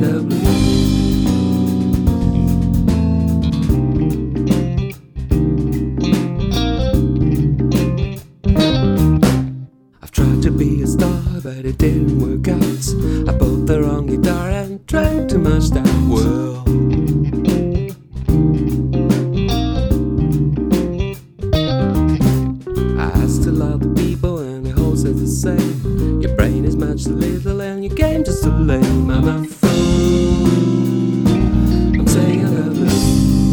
singing the blues. I've tried to be a star, but it didn't work out. I bought the wrong guitar and drank too much that world. I asked a lot of people and they all said the same. Your brain is much too little and your game just too lame. I'm a fool, I'm singing the blues.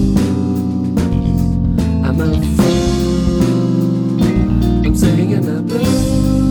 I'm a fool, I'm singing the blues.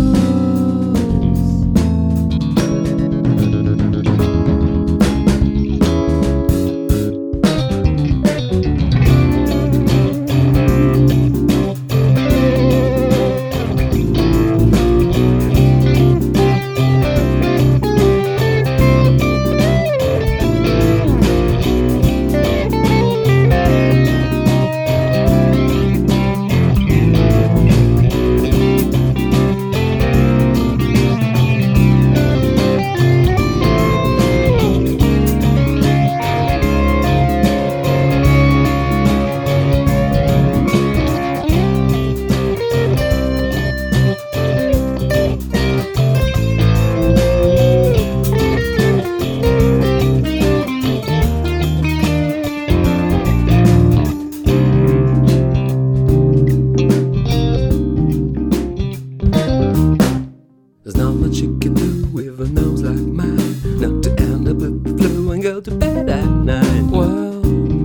There's not much you can do with a nose like mine, not to end up with the flu and go to bed at night. Well,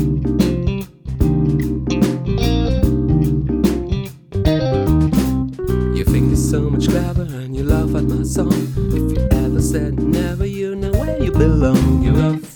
you think you're so much clever and you laugh at my song. If you ever said never, you know where you belong. You're a